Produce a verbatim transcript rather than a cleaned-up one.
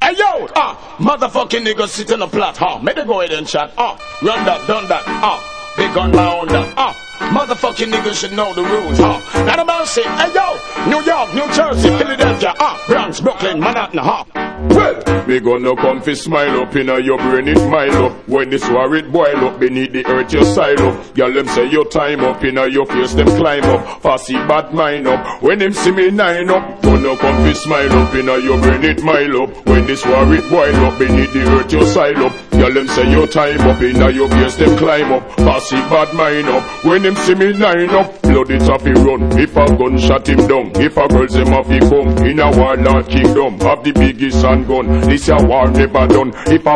Hey yo, ah, motherfucking niggas sit in a plot, huh? Make they go ahead and chat, ah, run that, done that, ah, big gun my own that, ah. Motherfucking niggas should know the rules, huh? Now the man say, hey yo, New York, New Jersey, Philadelphia, ah, Bronx, Brooklyn, Manhattan, huh? Well, we gonna come fi smile up inna your brain it mile up. When this war it boil up beneath the earth you side up. Girl them say your time up inna your face them climb up. Fussy bad mind up. When them see me nine up, gonna come fi smile up inna your brain it mile up. When this war it boil up beneath the earth you side up. Girl them say your time up inna your face them climb up. Fussy bad mind up. When them see me nine up, blood it off he run. If a gun shot him down, if a girls them off he come. In a warlord kingdom, have the biggest handgun. This a war never done. If a